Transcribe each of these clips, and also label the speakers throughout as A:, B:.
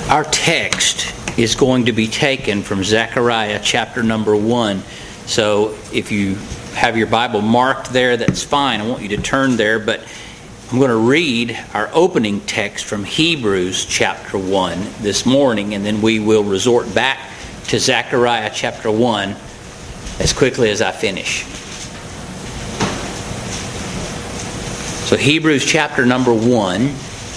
A: Our text is going to be taken from Zechariah chapter number 1. So if you have your Bible marked there, that's fine. I want you to turn there, but I'm going to read our opening text from Hebrews chapter 1 this morning, and then we will resort back to Zechariah chapter 1 as quickly as I finish. So Hebrews chapter number 1.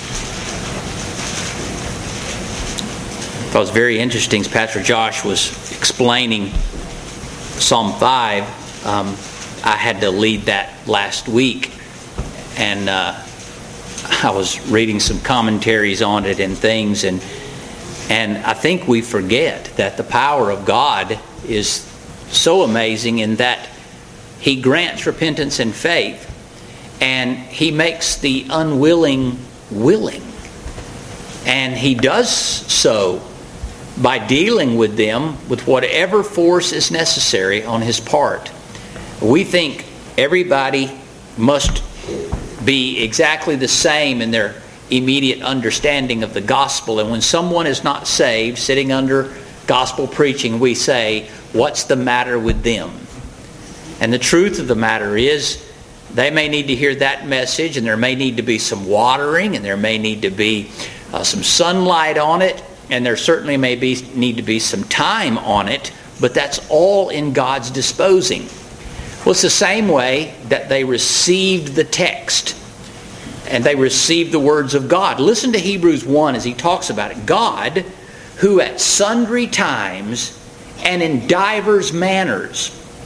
A: I thought it was very interesting as Pastor Josh was explaining Psalm 5. I had to lead that last week, and I was reading some commentaries on it and things, and I think we forget that the power of God is so amazing in that He grants repentance and faith, and He makes the unwilling willing, and He does so by dealing with them with whatever force is necessary on His part. We think everybody must be exactly the same in their immediate understanding of the gospel. And when someone is not saved, sitting under gospel preaching, we say, what's the matter with them? And the truth of the matter is, they may need to hear that message, and there may need to be some watering, and there may need to be some sunlight on it, and there certainly may need to be some time on it, but that's all in God's disposing. Well, it's the same way that they received the text and they received the words of God. Listen to Hebrews 1 as he talks about it. God, who at sundry times and in divers manners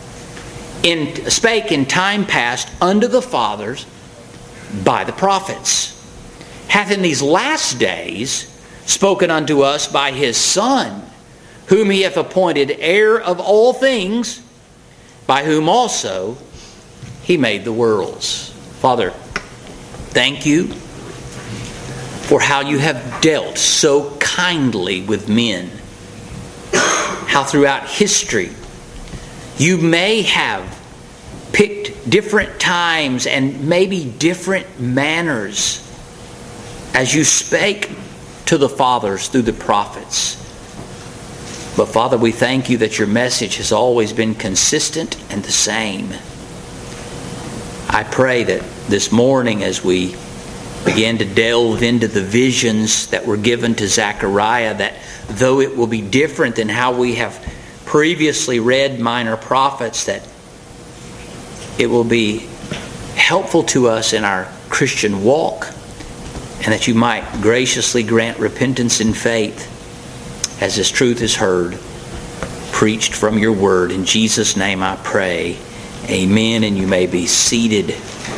A: spake in time past unto the fathers by the prophets, hath in these last days spoken unto us by His Son, whom He hath appointed heir of all things, by whom also He made the worlds. Father, thank You for how You have dealt so kindly with men. How throughout history You may have picked different times and maybe different manners as You spake to the fathers through the prophets. But Father, we thank You that Your message has always been consistent and the same. I pray that this morning as we begin to delve into the visions that were given to Zechariah, that though it will be different than how we have previously read minor prophets, that it will be helpful to us in our Christian walk, and that You might graciously grant repentance and faith as this truth is heard, preached from Your word. In Jesus' name I pray. Amen. And you may be seated.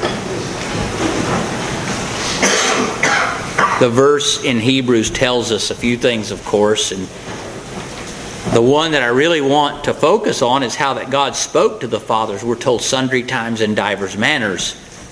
A: The verse in Hebrews tells us a few things, of course, and the one that I really want to focus on is how that God spoke to the fathers. We're told sundry times in divers manners.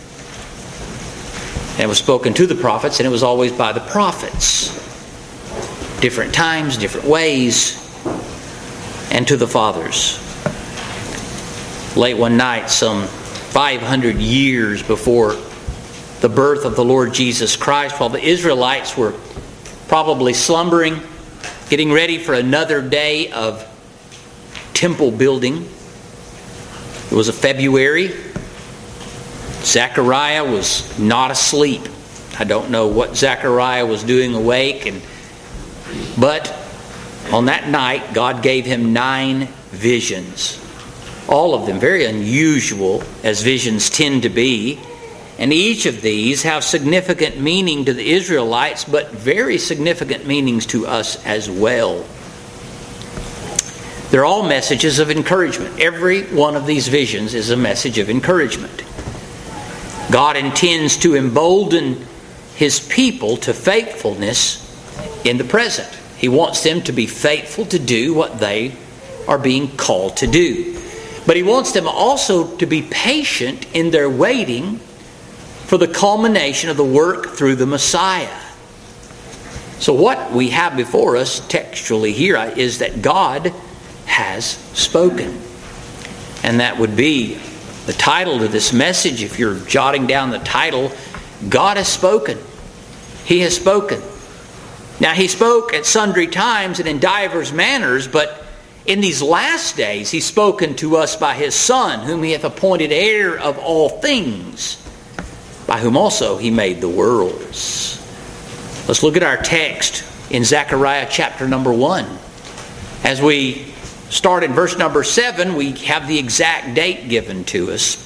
A: And it was spoken to the prophets, and it was always by the prophets. Different times, different ways, and to the fathers. Late one night, some 500 years before the birth of the Lord Jesus Christ, while the Israelites were probably slumbering, getting ready for another day of temple building. It was a February. Zechariah was not asleep. I don't know what Zechariah was doing awake, but on that night, God gave him 9 visions. All of them very unusual, as visions tend to be. And each of these have significant meaning to the Israelites, but very significant meanings to us as well. They're all messages of encouragement. Every one of these visions is a message of encouragement. God intends to embolden His people to faithfulness in the present. He wants them to be faithful to do what they are being called to do. But He wants them also to be patient in their waiting for the culmination of the work through the Messiah. So what we have before us textually here is that God has spoken. And that would be the title to this message. If you're jotting down the title, God has spoken. He has spoken. Now he spoke at sundry times and in divers manners, but in these last days he's spoken to us by his Son, whom he hath appointed heir of all things, by whom also he made the worlds. Let's look at our text in Zechariah chapter number 1. As we start in verse number 7, we have the exact date given to us.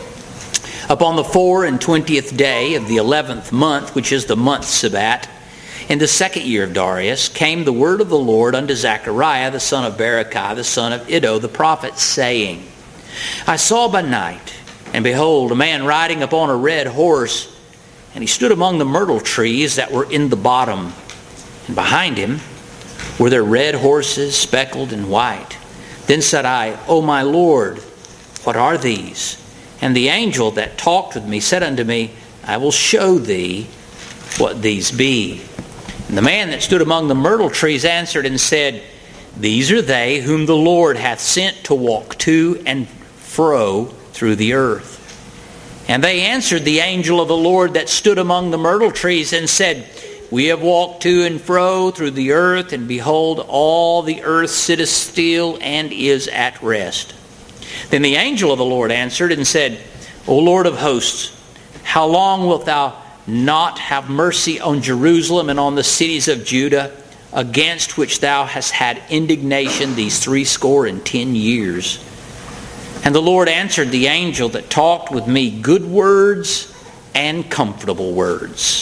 A: Upon the 24th day of the 11th month, which is the month Sabat, in the 2nd year of Darius, came the word of the Lord unto Zechariah, the son of Berechiah, the son of Iddo, the prophet, saying, I saw by night, and behold, a man riding upon a red horse, and he stood among the myrtle trees that were in the bottom. And behind him were there red horses, speckled and white. Then said I, O my Lord, what are these? And the angel that talked with me said unto me, I will show thee what these be. And the man that stood among the myrtle trees answered and said, These are they whom the Lord hath sent to walk to and fro through the earth. And they answered the angel of the Lord that stood among the myrtle trees and said, We have walked to and fro through the earth, and behold, all the earth sitteth still and is at rest. Then the angel of the Lord answered and said, O Lord of hosts, how long wilt thou not have mercy on Jerusalem and on the cities of Judah, against which thou hast had indignation these 70 years? And the Lord answered the angel that talked with me good words and comfortable words.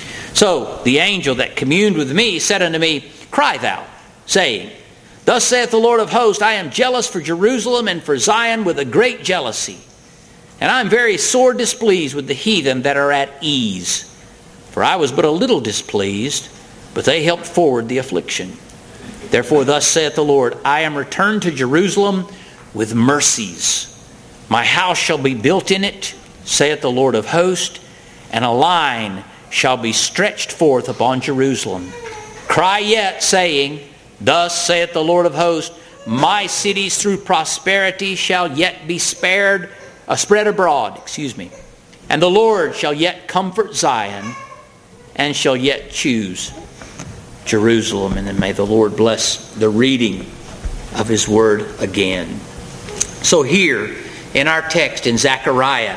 A: So the angel that communed with me said unto me, Cry thou, saying, Thus saith the Lord of hosts, I am jealous for Jerusalem and for Zion with a great jealousy. And I am very sore displeased with the heathen that are at ease. For I was but a little displeased, but they helped forward the affliction. Therefore thus saith the Lord, I am returned to Jerusalem with mercies. My house shall be built in it, saith the Lord of hosts, and a line shall be stretched forth upon Jerusalem. Cry yet, saying, Thus saith the Lord of hosts, My cities through prosperity shall yet be spread abroad, and the Lord shall yet comfort Zion, and shall yet choose Jerusalem. And then may the Lord bless the reading of his word again. So here in our text in Zechariah,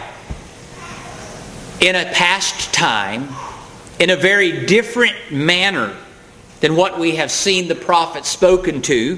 A: in a past time, in a very different manner than what we have seen the prophets spoken to,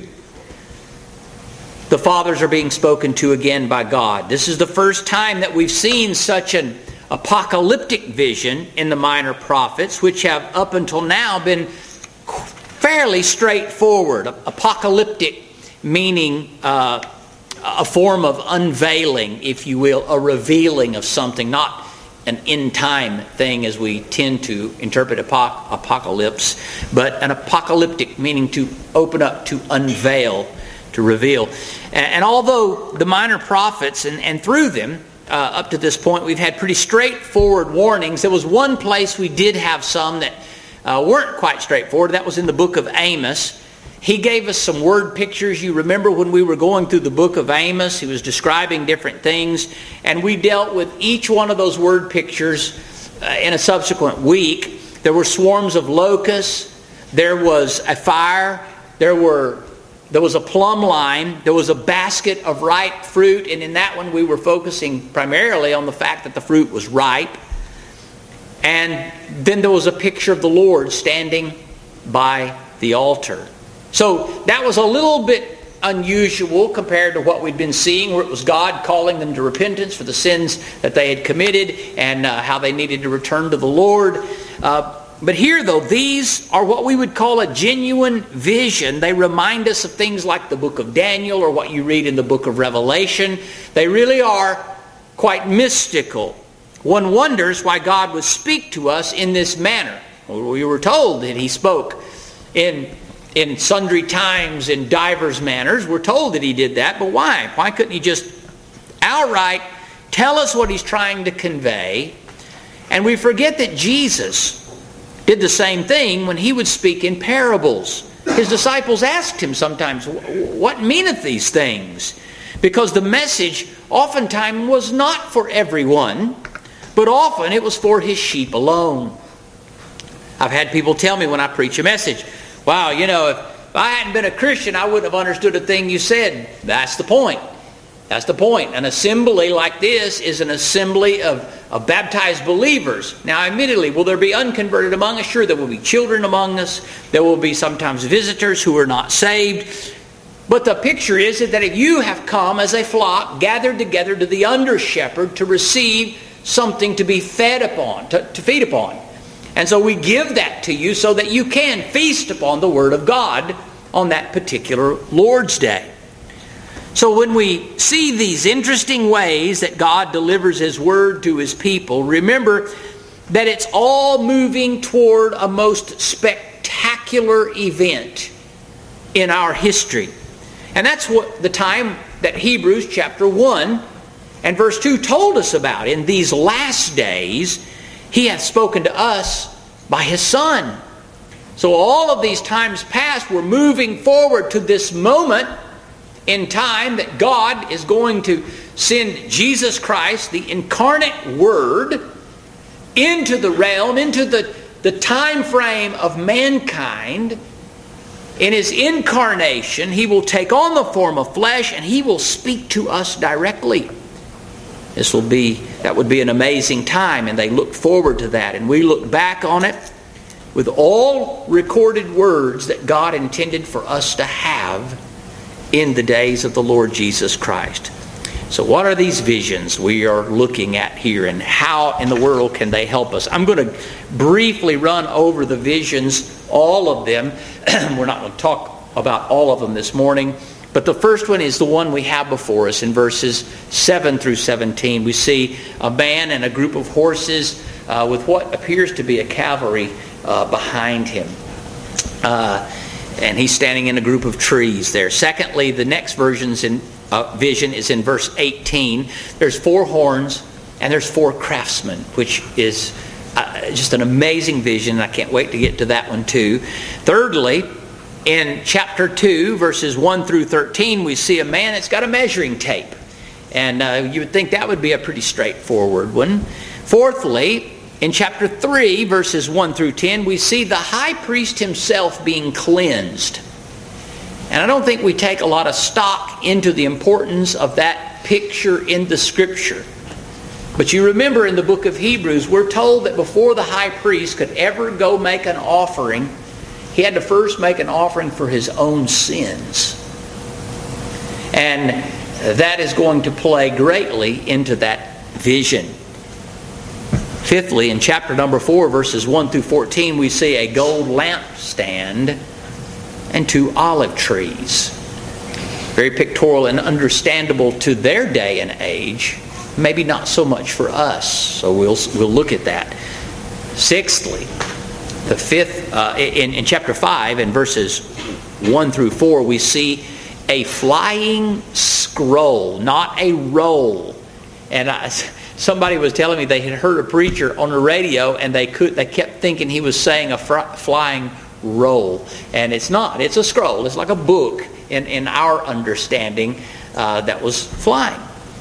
A: the fathers are being spoken to again by God. This is the first time that we've seen such an apocalyptic vision in the minor prophets, which have up until now been fairly straightforward. Apocalyptic meaning a form of unveiling, if you will, a revealing of something, not an end-time thing as we tend to interpret apocalypse, but an apocalyptic meaning to open up, to unveil, to reveal. And although the minor prophets, and through them, up to this point, we've had pretty straightforward warnings, there was one place we did have some that weren't quite straightforward. That was in the book of Amos. He gave us some word pictures. You remember when we were going through the book of Amos, he was describing different things, and we dealt with each one of those word pictures in a subsequent week. There were swarms of locusts, there was a fire, there was a plumb line, there was a basket of ripe fruit, and in that one we were focusing primarily on the fact that the fruit was ripe. And then there was a picture of the Lord standing by the altar. So that was a little bit unusual compared to what we'd been seeing, where it was God calling them to repentance for the sins that they had committed and how they needed to return to the Lord. But here, though, these are what we would call a genuine vision. They remind us of things like the book of Daniel or what you read in the book of Revelation. They really are quite mystical. One wonders why God would speak to us in this manner. Well, we were told that he spoke in sundry times, in divers manners. We're told that he did that, but why? Why couldn't he just outright tell us what he's trying to convey? And we forget that Jesus did the same thing when he would speak in parables. His disciples asked him sometimes, what meaneth these things? Because the message oftentimes was not for everyone, but often it was for his sheep alone. I've had people tell me when I preach a message, wow, if I hadn't been a Christian, I wouldn't have understood a thing you said. That's the point. That's the point. An assembly like this is an assembly of baptized believers. Now, admittedly, will there be unconverted among us? Sure, there will be children among us. There will be sometimes visitors who are not saved. But the picture is that if you have come as a flock, gathered together to the under-shepherd to receive something to be fed upon, to feed upon. And so we give that to you so that you can feast upon the Word of God on that particular Lord's Day. So when we see these interesting ways that God delivers His Word to His people, remember that it's all moving toward a most spectacular event in our history. And that's what the time that Hebrews chapter 1 and verse 2 told us about. In these last days, He hath spoken to us by His Son. So all of these times past, we're moving forward to this moment in time that God is going to send Jesus Christ, the incarnate Word, into the realm, into the time frame of mankind. In His incarnation, He will take on the form of flesh and He will speak to us directly. That would be an amazing time, and they look forward to that. And we look back on it with all recorded words that God intended for us to have in the days of the Lord Jesus Christ. So what are these visions we are looking at here, and how in the world can they help us? I'm going to briefly run over the visions, all of them. We're not going to talk about all of them this morning. But the first one is the one we have before us in verses 7 through 17. We see a man and a group of horses with what appears to be a cavalry behind him. And he's standing in a group of trees there. Secondly, the next vision is in verse 18. There's 4 horns and there's 4 craftsmen, which is just an amazing vision. I can't wait to get to that one too. Thirdly, in chapter 2, verses 1 through 13, we see a man that's got a measuring tape. And you would think that would be a pretty straightforward one. Fourthly, in chapter 3, verses 1 through 10, we see the high priest himself being cleansed. And I don't think we take a lot of stock into the importance of that picture in the Scripture. But you remember in the book of Hebrews, we're told that before the high priest could ever go make an offering, he had to first make an offering for his own sins. And that is going to play greatly into that vision. Fifthly, in chapter number 4, verses 1 through 14, we see a gold lampstand and 2 olive trees. Very pictorial and understandable to their day and age. Maybe not so much for us. So we'll look at that. Sixthly, the fifth, in chapter 5, in verses 1 through 4, we see a flying scroll, not a roll. And somebody was telling me they had heard a preacher on the radio, and they kept thinking he was saying a flying roll. And it's not. It's a scroll. It's like a book in our understanding that was flying.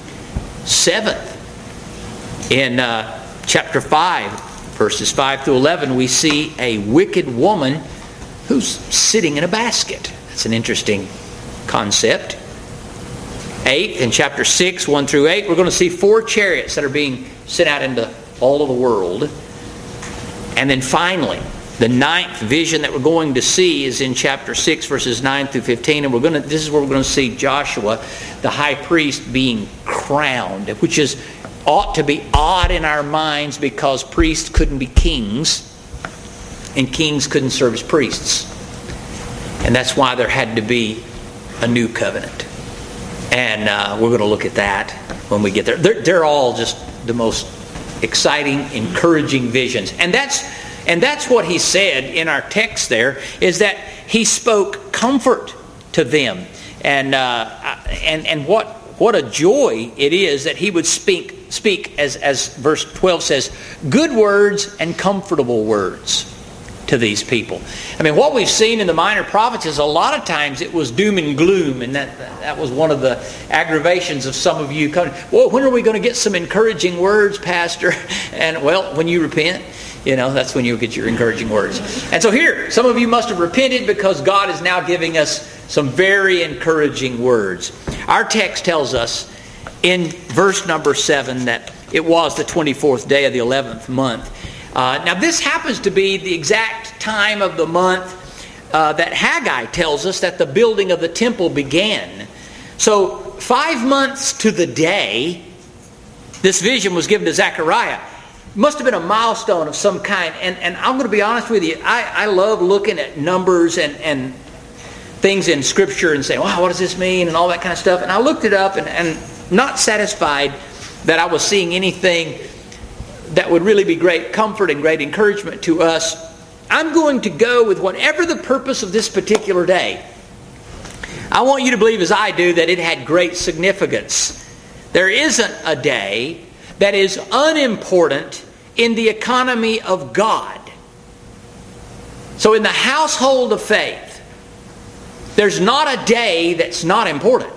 A: Seventh, in chapter 5, verses 5 through 11, we see a wicked woman who's sitting in a basket. That's an interesting concept. 8th, in chapter 6, 1 through 8, we're going to see 4 chariots that are being sent out into all of the world. And then finally, the 9th vision that we're going to see is in chapter 6, verses 9 through 15. And this is where we're going to see Joshua, the high priest, being crowned, which ought to be odd in our minds because priests couldn't be kings and kings couldn't serve as priests. And that's why there had to be a new covenant. And we're going to look at that when we get there. They're all just the most exciting, encouraging visions. And that's what he said in our text there, is that he spoke comfort to them. And what a joy it is that he would speak as verse 12 says, good words and comfortable words to these people. I mean, what we've seen in the minor prophets is a lot of times it was doom and gloom, and that was one of the aggravations of some of you coming, well, when are we going to get some encouraging words, Pastor? And well, when you repent, That's when you'll get your encouraging words. And so here, some of you must have repented because God is now giving us some very encouraging words. Our text tells us in verse number 7 that it was the 24th day of the 11th month. Now this happens to be the exact time of the month that Haggai tells us that the building of the temple began. So 5 months to the day, this vision was given to Zechariah. Must have been a milestone of some kind. And I'm going to be honest with you, I love looking at numbers and things in Scripture and saying, wow, what does this mean? And all that kind of stuff. And I looked it up and not satisfied that I was seeing anything that would really be great comfort and great encouragement to us. I'm going to go with whatever the purpose of this particular day. I want you to believe as I do that it had great significance. There isn't a day that is unimportant in the economy of God. So in the household of faith, there's not a day that's not important.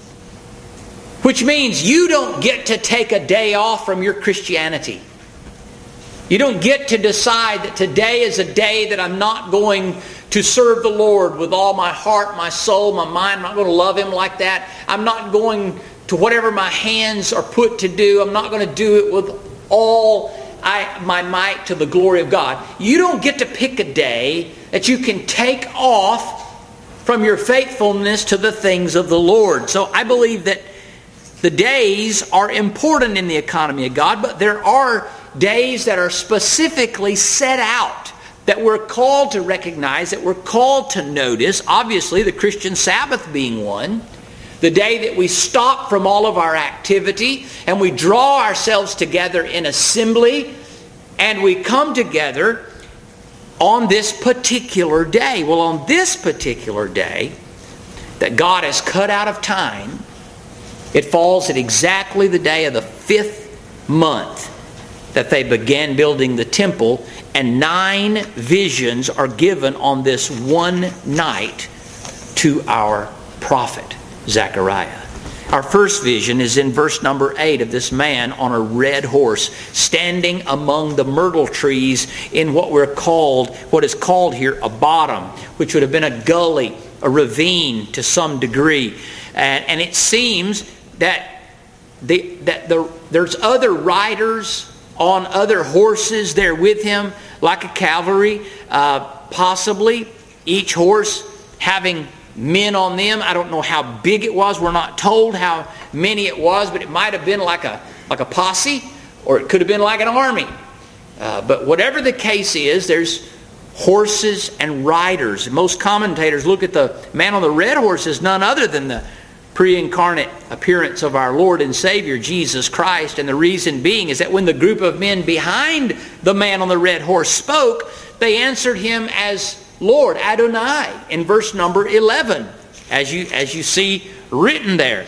A: Which means you don't get to take a day off from your Christianity. You don't get to decide that today is a day that I'm not going to serve the Lord with all my heart, my soul, my mind. I'm not going to love Him like that. I'm not going to whatever my hands are put to do. I'm not going to do it with all my might to the glory of God. You don't get to pick a day that you can take off from your faithfulness to the things of the Lord. So I believe that the days are important in the economy of God, but there are days that are specifically set out that we're called to recognize, that we're called to notice. Obviously, the Christian Sabbath being one. The day that we stop from all of our activity and we draw ourselves together in assembly and we come together on this particular day. Well, on this particular day that God has cut out of time, it falls at exactly the day of the 5th month that they began building the temple, and 9 visions are given on this one night to our prophet Zechariah. Our first vision is in verse number 8 of this man on a red horse standing among the myrtle trees in what is called here a bottom, which would have been a gully, a ravine to some degree. And it seems that there's other riders on other horses there with him, like a cavalry, possibly each horse having men on them. I don't know how big it was. We're not told how many it was, but it might have been like a posse, or it could have been like an army. But whatever the case is, there's horses and riders. Most commentators look at the man on the red horse as none other than the pre-incarnate appearance of our Lord and Savior Jesus Christ. And the reason being is that when the group of men behind the man on the red horse spoke, they answered him as Lord, Adonai, in verse number 11, as you see written there.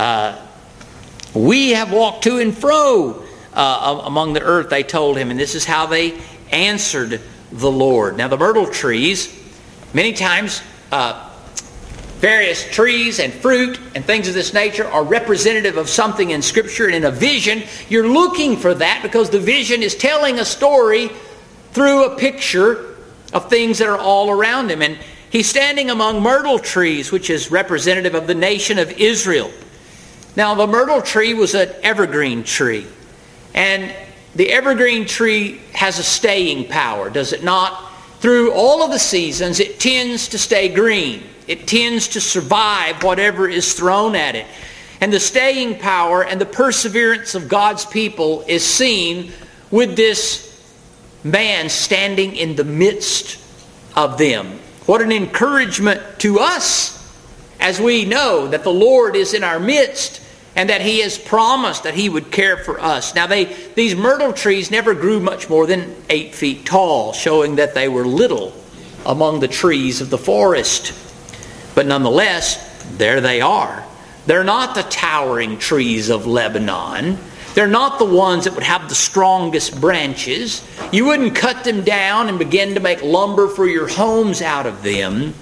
A: We have walked to and fro among the earth, they told him, and this is how they answered the Lord. Now the myrtle trees, many times various trees and fruit and things of this nature are representative of something in Scripture, and in a vision you're looking for that because the vision is telling a story through a picture of things that are all around him. And he's standing among myrtle trees, which is representative of the nation of Israel. Now the myrtle tree was an evergreen tree, and the evergreen tree has a staying power, does it not? Through all of the seasons it tends to stay green. It tends to survive whatever is thrown at it. And the staying power and the perseverance of God's people is seen with this man standing in the midst of them. What an encouragement to us as we know that the Lord is in our midst and that He has promised that He would care for us. Now these myrtle trees never grew much more than 8 feet tall, showing that they were little among the trees of the forest. But nonetheless, there they are. They're not the towering trees of Lebanon. They're not the ones that would have the strongest branches. You wouldn't cut them down and begin to make lumber for your homes out of them.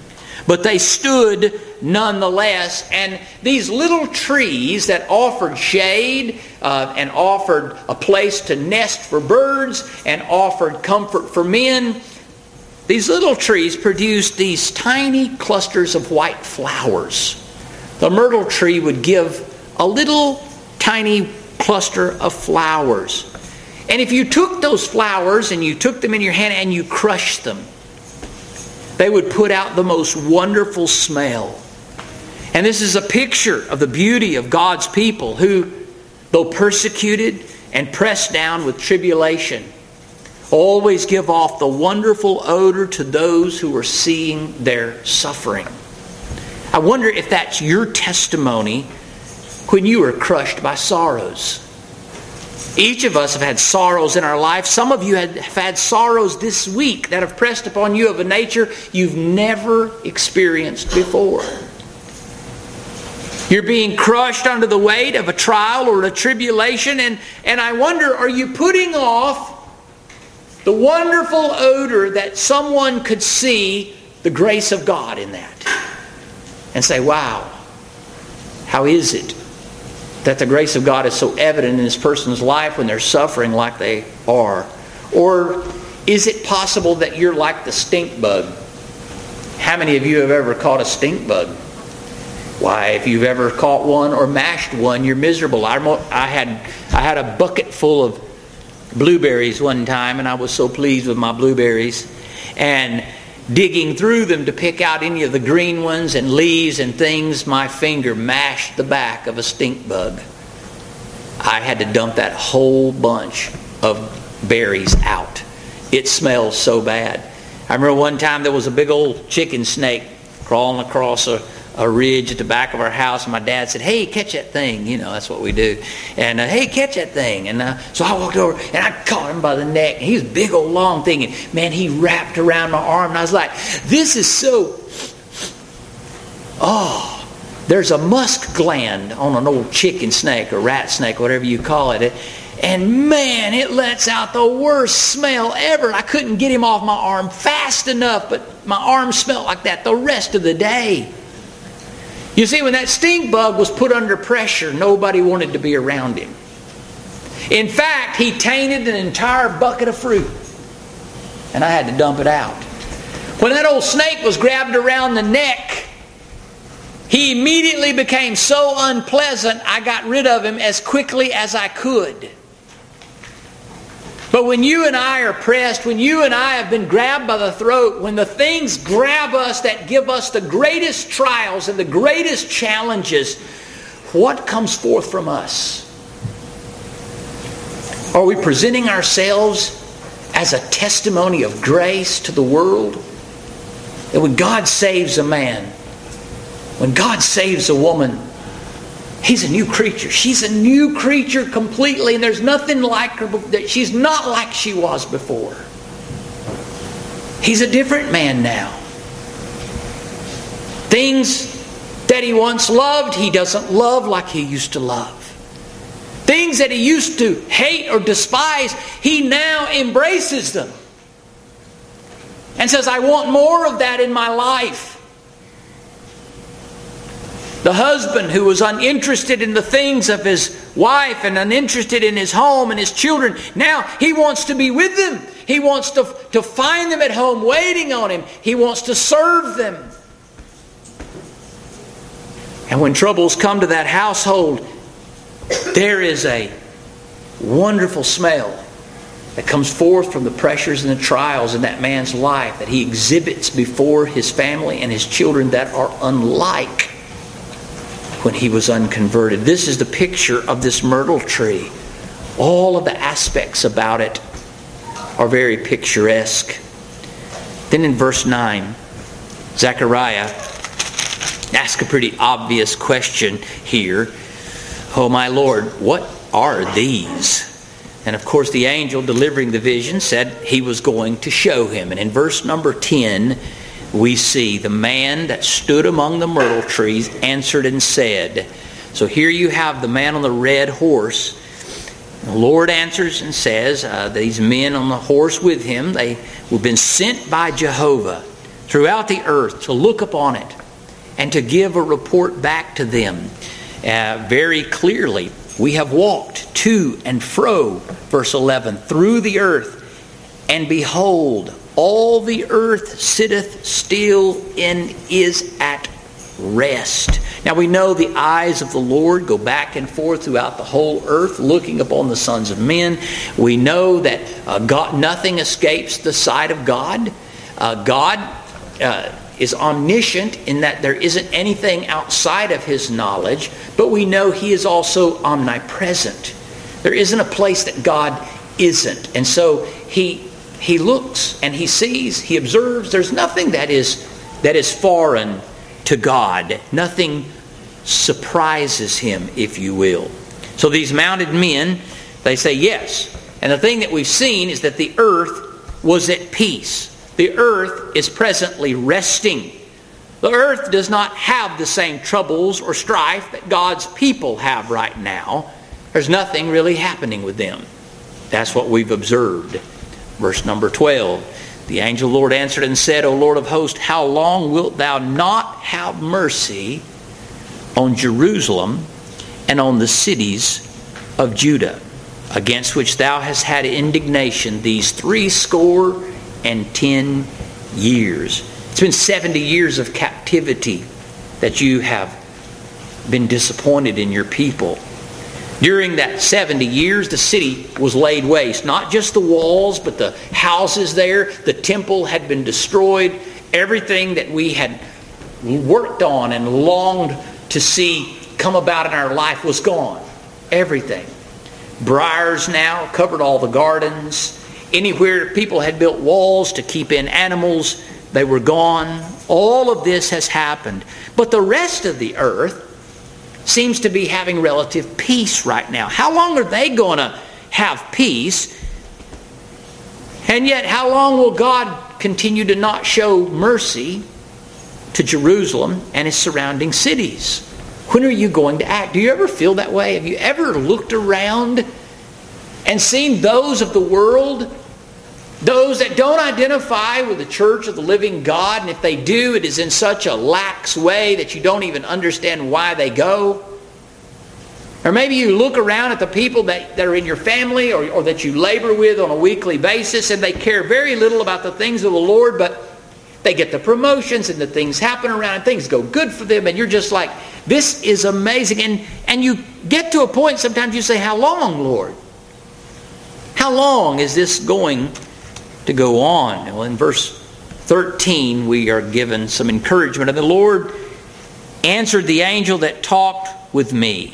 A: But they stood nonetheless, and these little trees that offered shade and offered a place to nest for birds and offered comfort for men, these little trees produced these tiny clusters of white flowers. The myrtle tree would give a little tiny cluster of flowers. And if you took those flowers and you took them in your hand and you crushed them, they would put out the most wonderful smell. And this is a picture of the beauty of God's people who, though persecuted and pressed down with tribulation, always give off the wonderful odor to those who are seeing their suffering. I wonder if that's your testimony when you are crushed by sorrows. Each of us have had sorrows in our life. Some of you have had sorrows this week that have pressed upon you of a nature you've never experienced before. You're being crushed under the weight of a trial or a tribulation, and I wonder, are you putting off the wonderful odor that someone could see the grace of God in that? And say, wow, how is it that the grace of God is so evident in this person's life when they're suffering like they are? Or is it possible that you're like the stink bug? How many of you have ever caught a stink bug? Why, if you've ever caught one or mashed one, you're miserable. I had a bucket full of blueberries one time, and I was so pleased with my blueberries. And digging through them to pick out any of the green ones and leaves and things, my finger mashed the back of a stink bug. I had to dump that whole bunch of berries out. It smells so bad. I remember one time there was a big old chicken snake crawling across a ridge at the back of our house, and my dad said, hey, catch that thing. You know, that's what we do. And hey, catch that thing. And so I walked over and I caught him by the neck. And he was a big old long thing, and man, he wrapped around my arm, and I was like, this is so, there's a musk gland on an old chicken snake or rat snake, whatever you call it. And man, it lets out the worst smell ever. I couldn't get him off my arm fast enough, but my arm smelled like that the rest of the day. You see, when that stink bug was put under pressure, nobody wanted to be around him. In fact, he tainted an entire bucket of fruit, and I had to dump it out. When that old snake was grabbed around the neck, he immediately became so unpleasant, I got rid of him as quickly as I could. But when you and I are pressed, when you and I have been grabbed by the throat, when the things grab us that give us the greatest trials and the greatest challenges, what comes forth from us? Are we presenting ourselves as a testimony of grace to the world? That when God saves a man, when God saves a woman, he's a new creature. She's a new creature completely, and there's nothing like her. She's not like she was before. He's a different man now. Things that he once loved, he doesn't love like he used to love. Things that he used to hate or despise, he now embraces them. And says, I want more of that in my life. The husband who was uninterested in the things of his wife and uninterested in his home and his children, now he wants to be with them. He wants to find them at home waiting on him. He wants to serve them. And when troubles come to that household, there is a wonderful smell that comes forth from the pressures and the trials in that man's life that he exhibits before his family and his children that are unlike when he was unconverted. This is the picture of this myrtle tree. All of the aspects about it are very picturesque. Then in verse 9, Zechariah asks a pretty obvious question here. Oh my Lord, what are these? And of course the angel delivering the vision said he was going to show him. And in verse number 10, we see the man that stood among the myrtle trees answered and said. So here you have the man on the red horse. The Lord answers and says, these men on the horse with him, they have been sent by Jehovah throughout the earth to look upon it and to give a report back to them very clearly. We have walked to and fro, verse 11, through the earth, and behold, all the earth sitteth still and is at rest. Now we know the eyes of the Lord go back and forth throughout the whole earth, looking upon the sons of men. We know that nothing escapes the sight of God. God is omniscient in that there isn't anything outside of His knowledge, but we know He is also omnipresent. There isn't a place that God isn't. And so He looks and He sees, He observes. There's nothing that is foreign to God. Nothing surprises Him, if you will. So these mounted men, they say yes. And the thing that we've seen is that the earth was at peace. The earth is presently resting. The earth does not have the same troubles or strife that God's people have right now. There's nothing really happening with them. That's what we've observed. Verse number 12. The angel of the Lord answered and said, O Lord of hosts, how long wilt thou not have mercy on Jerusalem and on the cities of Judah, against which thou hast had indignation these 70 years. It's been 70 years of captivity that you have been disappointed in your people. During that 70 years, the city was laid waste. Not just the walls, but the houses there. The temple had been destroyed. Everything that we had worked on and longed to see come about in our life was gone. Everything. Briars now covered all the gardens. Anywhere people had built walls to keep in animals, they were gone. All of this has happened. But the rest of the earth seems to be having relative peace right now. How long are they going to have peace? And yet, how long will God continue to not show mercy to Jerusalem and its surrounding cities? When are you going to act? Do you ever feel that way? Have you ever looked around and seen those of the world, those that don't identify with the church of the living God, and if they do, it is in such a lax way that you don't even understand why they go? Or maybe you look around at the people that are in your family or that you labor with on a weekly basis, and they care very little about the things of the Lord, but they get the promotions and the things happen around and things go good for them, and you're just like, this is amazing. And you get to a point, sometimes you say, how long, Lord? How long is this going to go on? Well, in verse 13, we are given some encouragement. And the Lord answered the angel that talked with me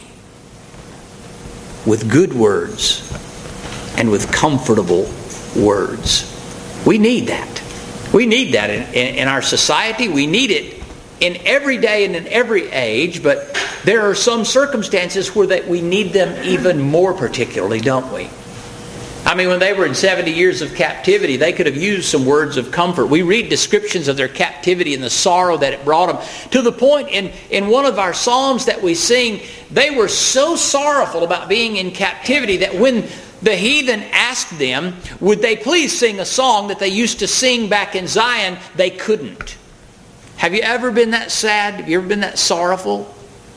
A: with good words and with comfortable words. We need that. We need that in our society. We need it in every day and in every age, but there are some circumstances where that we need them even more particularly, don't we? I mean, when they were in 70 years of captivity, they could have used some words of comfort. We read descriptions of their captivity and the sorrow that it brought them. To the point in one of our psalms that we sing, they were so sorrowful about being in captivity that when the heathen asked them, would they please sing a song that they used to sing back in Zion, they couldn't. Have you ever been that sad? Have you ever been that sorrowful?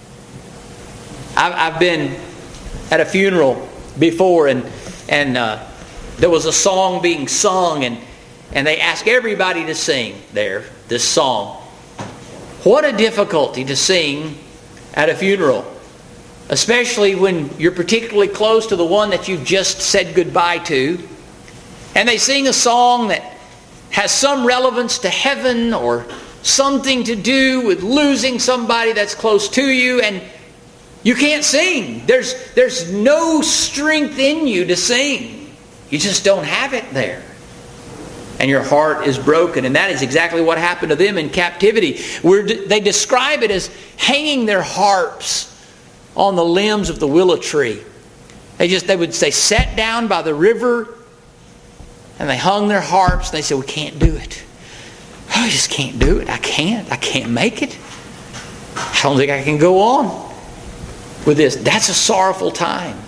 A: I've been at a funeral before, and there was a song being sung, and they asked everybody to sing this song. What a difficulty to sing at a funeral, especially when you're particularly close to the one that you've just said goodbye to. And they sing a song that has some relevance to heaven or something to do with losing somebody that's close to you, and you can't sing. There's no strength in you to sing. You just don't have it there. And your heart is broken. And that is exactly what happened to them in captivity. They describe it as hanging their harps on the limbs of the willow tree. They would say, sat down by the river, and they hung their harps, and they said, we can't do it. I just can't do it. I can't make it. I don't think I can go on with this. That's a sorrowful time.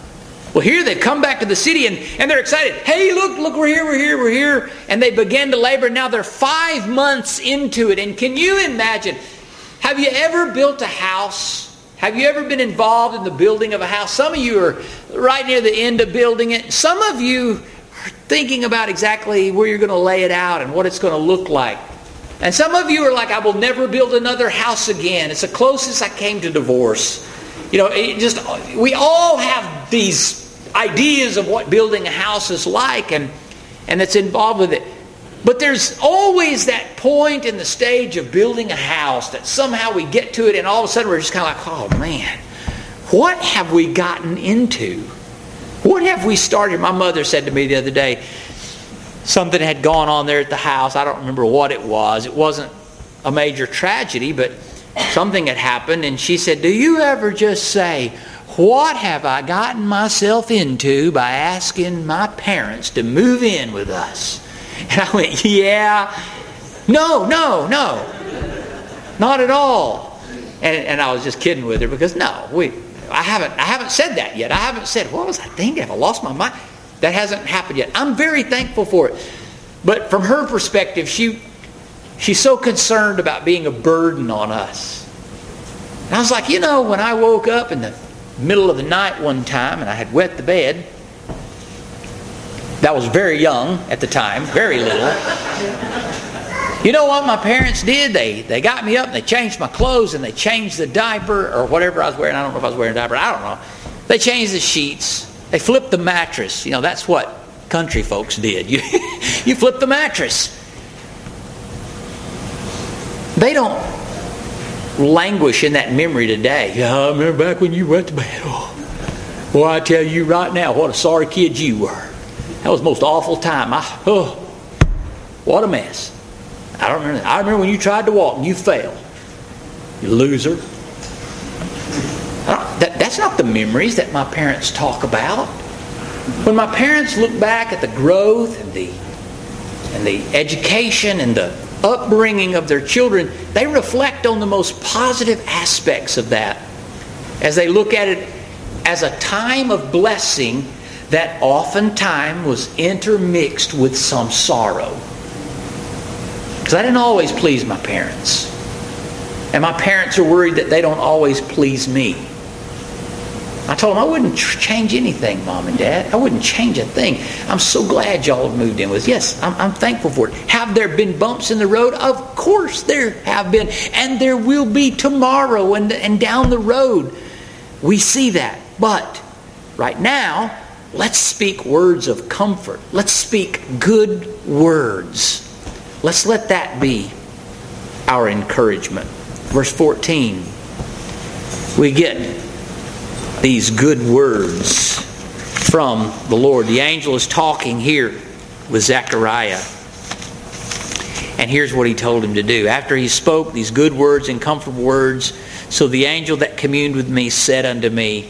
A: Well, here they've come back to the city and they're excited. Hey, look, we're here. And they began to labor. Now they're 5 months into it. And can you imagine, have you ever built a house? Have you ever been involved in the building of a house? Some of you are right near the end of building it. Some of you are thinking about exactly where you're going to lay it out and what it's going to look like. And some of you are like, I will never build another house again. It's the closest I came to divorce. You know, we all have these ideas of what building a house is like and that's involved with it. But there's always that point in the stage of building a house that somehow we get to it and all of a sudden we're just kind of like, oh man, what have we gotten into? What have we started? My mother said to me the other day, something had gone on there at the house. I don't remember what it was. It wasn't a major tragedy, but something had happened. And she said, do you ever just say, what have I gotten myself into by asking my parents to move in with us? And I went, yeah. No. Not at all. And I was just kidding with her because I haven't said that yet. I haven't said, what was I thinking? Have I lost my mind? That hasn't happened yet. I'm very thankful for it. But from her perspective, she's so concerned about being a burden on us. And I was like, when I woke up in the middle of the night one time and I had wet the bed, that was very young at the time, very little. You know what my parents did? They got me up and they changed my clothes and they changed the diaper or whatever I was wearing. I don't know if I was wearing a diaper. I don't know. They changed the sheets. They flipped the mattress. That's what country folks did. You flip the mattress. They don't languish in that memory today. Yeah, I remember back when you went to bed. Oh, well, I tell you right now, what a sorry kid you were. That was the most awful time. What a mess. I remember when you tried to walk and you fell. You loser. That's not the memories that my parents talk about. When my parents look back at the growth and the education and the upbringing of their children, they reflect on the most positive aspects of that as they look at it as a time of blessing that oftentimes was intermixed with some sorrow. Because I didn't always please my parents. And my parents are worried that they don't always please me. I told them I wouldn't change anything, Mom and Dad. I wouldn't change a thing. I'm so glad y'all have moved in with us. Yes, I'm thankful for it. Have there been bumps in the road? Of course there have been. And there will be tomorrow and down the road. We see that. But right now, let's speak words of comfort. Let's speak good words. Let's let that be our encouragement. Verse 14, we get these good words from the Lord. The angel is talking here with Zechariah. And here's what he told him to do. After he spoke these good words and comfortable words, so the angel that communed with me said unto me,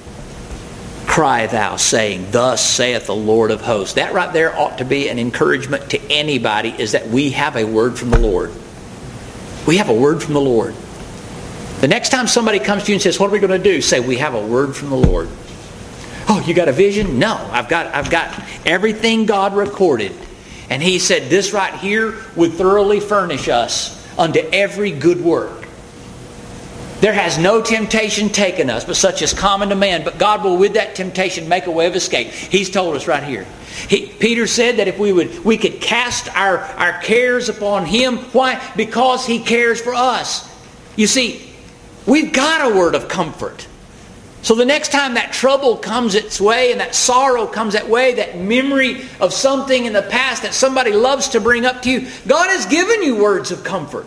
A: cry thou, saying, thus saith the Lord of hosts. That right there ought to be an encouragement to anybody, is that we have a word from the Lord. We have a word from the Lord. The next time somebody comes to you and says, what are we going to do? Say, we have a word from the Lord. Oh, you got a vision? No, I've got everything God recorded. And He said, this right here would thoroughly furnish us unto every good work. There has no temptation taken us, but such is common to man. But God will with that temptation make a way of escape. He's told us right here. Peter said that if we could cast our cares upon Him. Why? Because He cares for us. You see, we've got a word of comfort. So the next time that trouble comes its way and that sorrow comes that way, that memory of something in the past that somebody loves to bring up to you, God has given you words of comfort.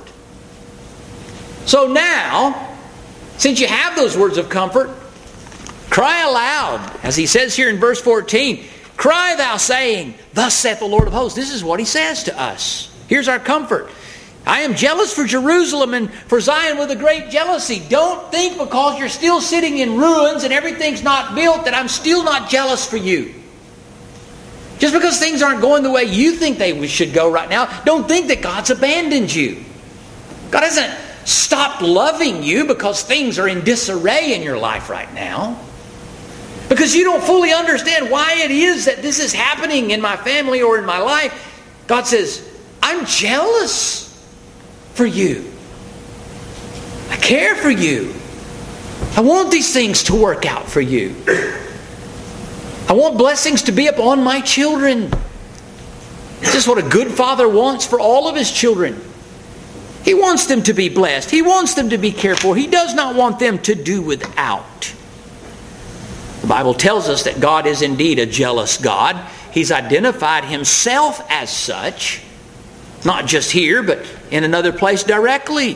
A: So now, since you have those words of comfort, cry aloud. As he says here in verse 14, cry thou, saying, thus saith the Lord of hosts. This is what He says to us. Here's our comfort. I am jealous for Jerusalem and for Zion with a great jealousy. Don't think because you're still sitting in ruins and everything's not built that I'm still not jealous for you. Just because things aren't going the way you think they should go right now, don't think that God's abandoned you. God hasn't stopped loving you because things are in disarray in your life right now. because you don't fully understand why it is that this is happening in my family or in my life, God says, I'm jealous for you. I care for you. I want these things to work out for you. I want blessings to be upon my children. This is what a good father wants for all of his children. He wants them to be blessed. He wants them to be cared for. He does not want them to do without. The Bible tells us that God is indeed a jealous God. He's identified himself as such, not just here, but in another place directly.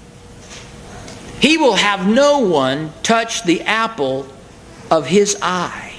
A: He will have no one touch the apple of his eye.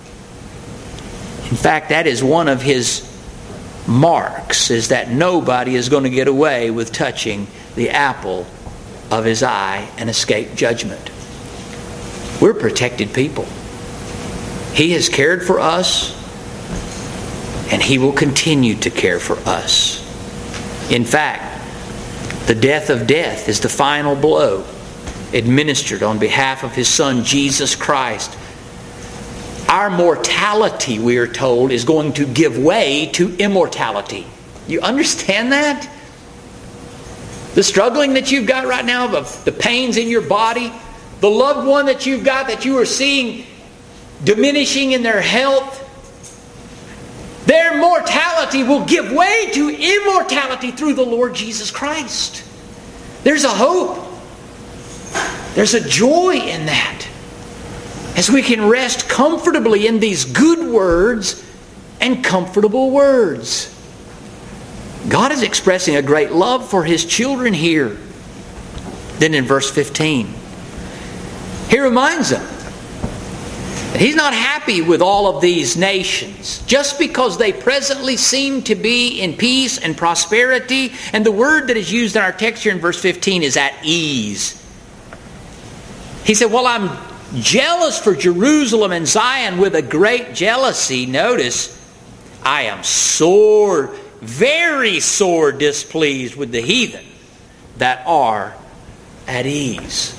A: In fact, that is one of his marks, is that nobody is going to get away with touching the apple of his eye and escape judgment. We're protected people. He has cared for us, and he will continue to care for us. In fact, the death of death is the final blow administered on behalf of his Son, Jesus Christ. Our mortality, we are told, is going to give way to immortality. You understand that? The struggling that you've got right now, the pains in your body, the loved one that you've got that you are seeing diminishing in their health, their mortality will give way to immortality through the Lord Jesus Christ. There's a hope. There's a joy in that, as we can rest comfortably in these good words and comfortable words. God is expressing a great love for his children here. Then in verse 15, he reminds them that he's not happy with all of these nations just because they presently seem to be in peace and prosperity. And the word that is used in our text here in verse 15 is at ease. He said, well, I'm jealous for Jerusalem and Zion with a great jealousy. Notice, I am sore, very sore displeased with the heathen that are at ease.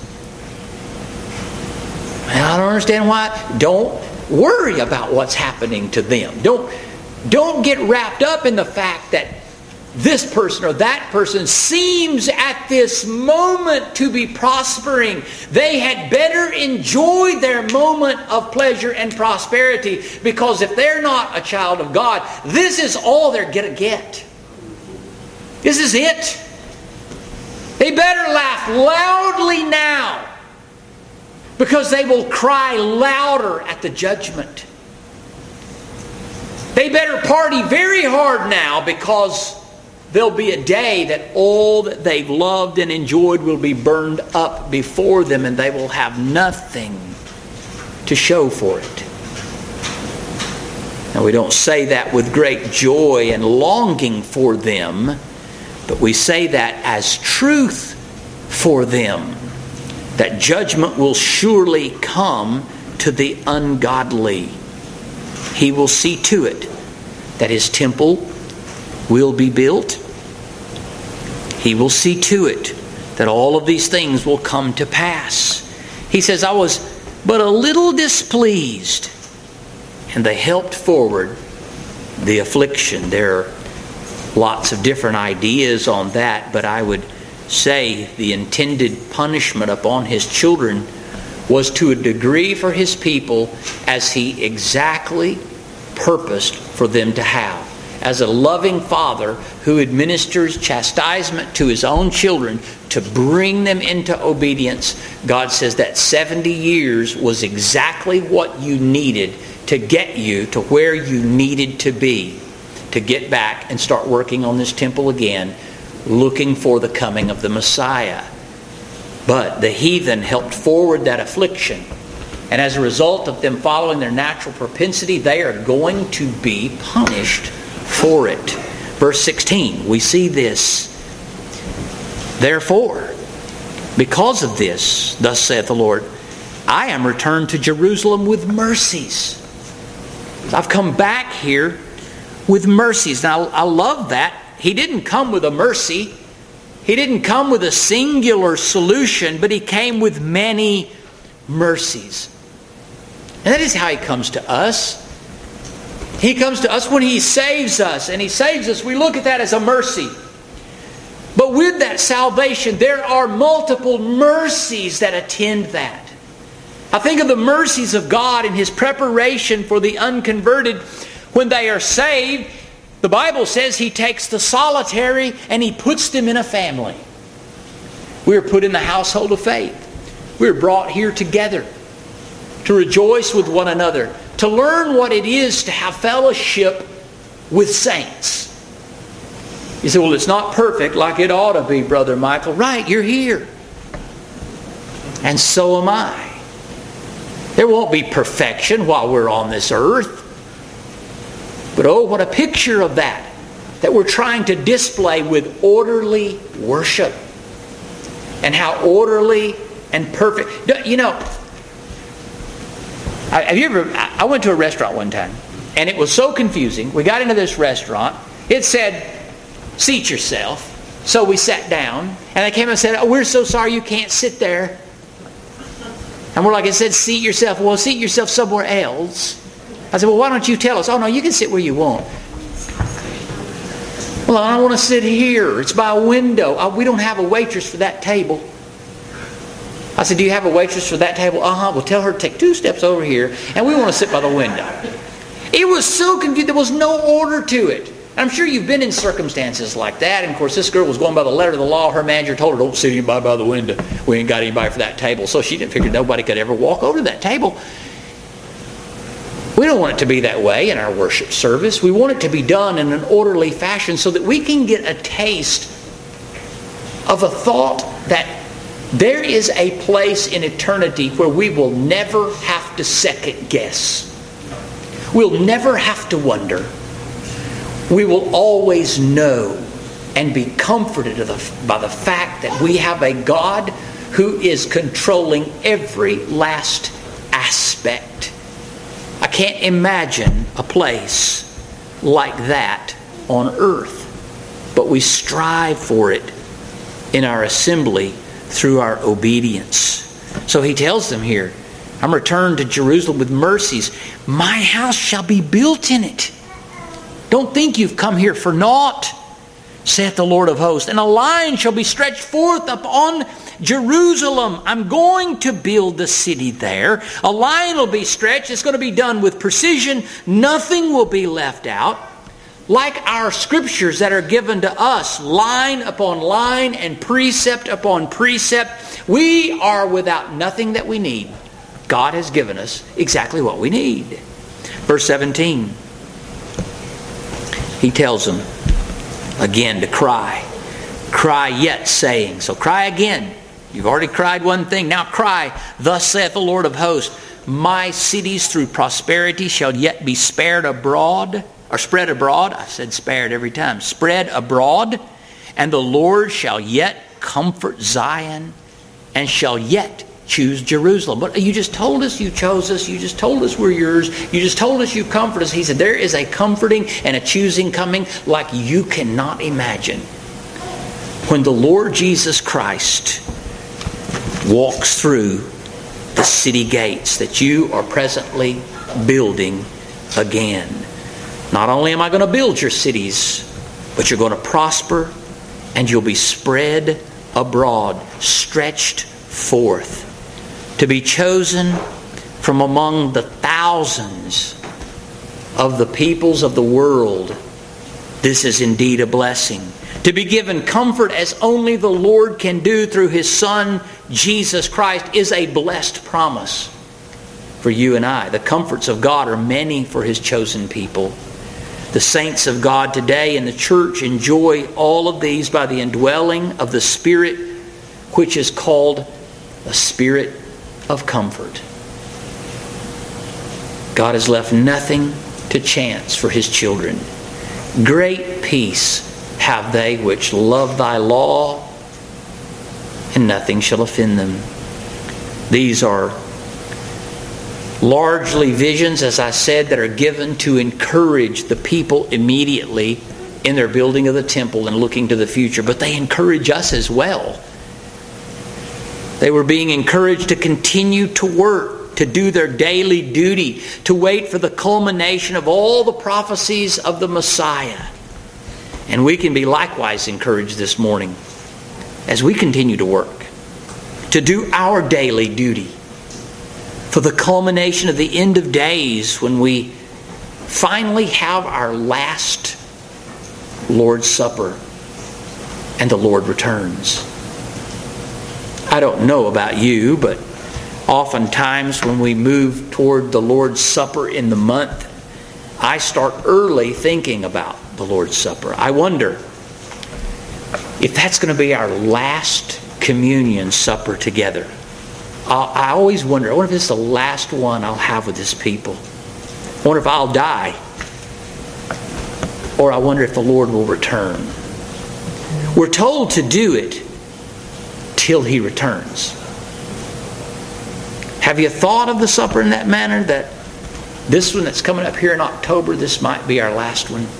A: I don't understand why. Don't worry about what's happening to them. Don't get wrapped up in the fact that this person or that person seems at this moment to be prospering. They had better enjoy their moment of pleasure and prosperity, because if they're not a child of God, this is all they're going to get. This is it. They better laugh loudly now, because they will cry louder at the judgment. They better party very hard now, because there'll be a day that all that they've loved and enjoyed will be burned up before them, and they will have nothing to show for it. Now, we don't say that with great joy and longing for them, but we say that as truth for them, that judgment will surely come to the ungodly. He will see to it that his temple will be built. He will see to it that all of these things will come to pass. He says, I was but a little displeased, and they helped forward the affliction. There are lots of different ideas on that, but I would say the intended punishment upon his children was to a degree for his people as he exactly purposed for them to have. As a loving father who administers chastisement to his own children to bring them into obedience, God says that 70 years was exactly what you needed to get you to where you needed to be, to get back and start working on this temple again, looking for the coming of the Messiah. But the heathen helped forward that affliction. And as a result of them following their natural propensity, they are going to be punished for it. Verse 16, we see this. Therefore, because of this, thus saith the Lord, I am returned to Jerusalem with mercies. I've come back here with mercies. Now, I love that. He didn't come with a mercy. He didn't come with a singular solution, but he came with many mercies. And that is how He comes to us. He comes to us when He saves us. And He saves us, we look at that as a mercy. But with that salvation, there are multiple mercies that attend that. I think of the mercies of God in His preparation for the unconverted when they are saved. The Bible says He takes the solitary and He puts them in a family. We are put in the household of faith. We are brought here together to rejoice with one another, to learn what it is to have fellowship with saints. You say, well, it's not perfect like it ought to be, Brother Michael. Right, you're here. And so am I. There won't be perfection while we're on this earth. But oh, what a picture of that we're trying to display with orderly worship. And how orderly and perfect. You know, I went to a restaurant one time, and it was so confusing. We got into this restaurant. It said, seat yourself. So we sat down, and they came and said, oh, we're so sorry you can't sit there. And we're like, it said seat yourself. Well, seat yourself somewhere else. I said, well, why don't you tell us? Oh, no, you can sit where you want. Well, I want to sit here. It's by a window. We don't have a waitress for that table. I said, do you have a waitress for that table? Well, tell her to take 2 steps over here, and we want to sit by the window. It was so confusing. There was no order to it. I'm sure you've been in circumstances like that. And of course, this girl was going by the letter of the law. Her manager told her, don't sit anybody by the window. We ain't got anybody for that table. So she didn't figure nobody could ever walk over to that table. We don't want it to be that way in our worship service. We want it to be done in an orderly fashion so that we can get a taste of a thought that there is a place in eternity where we will never have to second guess. We'll never have to wonder. We will always know and be comforted by the fact that we have a God who is controlling every last aspect. I can't imagine a place like that on earth, but we strive for it in our assembly through our obedience. So he tells them here, I'm returned to Jerusalem with mercies. My house shall be built in it. Don't think you've come here for naught, saith the Lord of hosts. And a line shall be stretched forth upon Jerusalem. I'm going to build the city there. A line will be stretched. It's going to be done with precision. Nothing will be left out. Like our scriptures that are given to us, line upon line and precept upon precept, we are without nothing that we need. God has given us exactly what we need. Verse 17. He tells them again to cry. Cry yet, saying. So cry again. You've already cried one thing. Now cry. Thus saith the Lord of hosts, my cities through prosperity shall yet be spared abroad. Or spread abroad. I said spared every time. Spread abroad. And the Lord shall yet comfort Zion. And shall yet choose Jerusalem. But you just told us you chose us. You just told us we're yours. You just told us you comfort us. He said there is a comforting and a choosing coming like you cannot imagine. When the Lord Jesus Christ walks through the city gates that you are presently building again. Not only am I going to build your cities, but you're going to prosper and you'll be spread abroad, stretched forth, to be chosen from among the thousands of the peoples of the world. This is indeed a blessing. To be given comfort as only the Lord can do through His Son, Jesus Christ, is a blessed promise for you and I. The comforts of God are many for His chosen people. The saints of God today in the church enjoy all of these by the indwelling of the Spirit, which is called a Spirit of comfort. God has left nothing to chance for His children. Great peace have they which love thy law, and nothing shall offend them. These are largely visions, as I said, that are given to encourage the people immediately in their building of the temple and looking to the future. But they encourage us as well. They were being encouraged to continue to work to do their daily duty, to wait for the culmination of all the prophecies of the Messiah. And we can be likewise encouraged this morning as we continue to work, to do our daily duty for the culmination of the end of days when we finally have our last Lord's Supper and the Lord returns. I don't know about you, but oftentimes when we move toward the Lord's Supper in the month, I start early thinking about the Lord's Supper. I wonder if that's going to be our last communion supper together. I always wonder, I wonder if it's the last one I'll have with this people. I wonder if I'll die. Or I wonder if the Lord will return. We're told to do it till He returns. Have you thought of the supper in that manner, that this one that's coming up here in October, this might be our last one?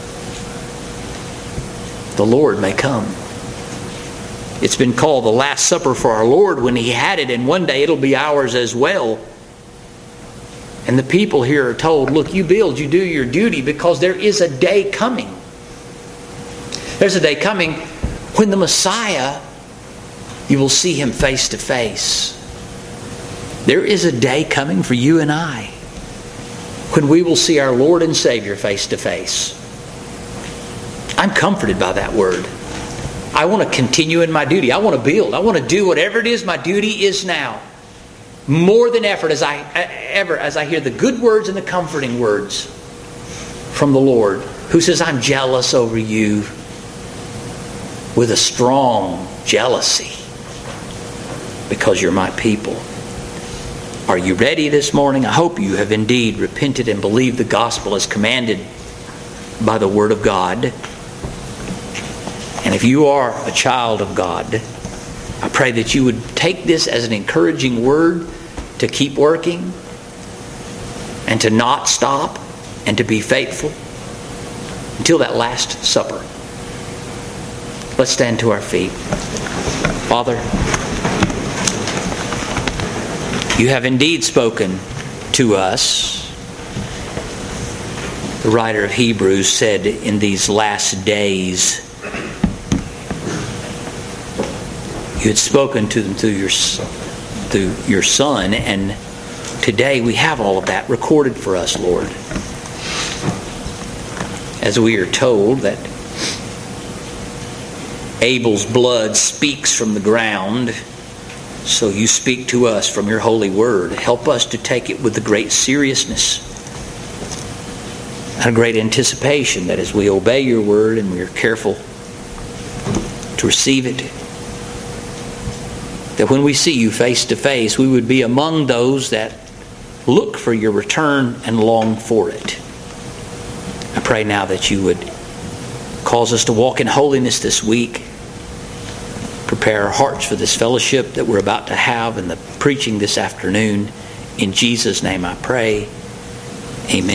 A: The Lord may come. It's been called the Last Supper for our Lord when He had it, and one day it'll be ours as well. And the people here are told, look, you build, you do your duty, because there is a day coming. There's a day coming when the Messiah, you will see Him face to face. There is a day coming for you and I when we will see our Lord and Savior face to face. I'm comforted by that word. I want to continue in my duty. I want to build. I want to do whatever it is my duty is now. More than effort as I hear the good words and the comforting words from the Lord, who says, I'm jealous over you with a strong jealousy because you're my people. Are you ready this morning? I hope you have indeed repented and believed the gospel as commanded by the Word of God. And if you are a child of God, I pray that you would take this as an encouraging word to keep working and to not stop and to be faithful until that Last Supper. Let's stand to our feet. Father, you have indeed spoken to us. The writer of Hebrews said, in these last days, you had spoken to them through your Son, and today we have all of that recorded for us, Lord. As we are told that Abel's blood speaks from the ground, so you speak to us from your holy word. Help us to take it with a great seriousness and a great anticipation that as we obey your word and we are careful to receive it, that when we see you face to face, we would be among those that look for your return and long for it. I pray now that you would cause us to walk in holiness this week. Prepare our hearts for this fellowship that we're about to have and the preaching this afternoon. In Jesus' name I pray. Amen.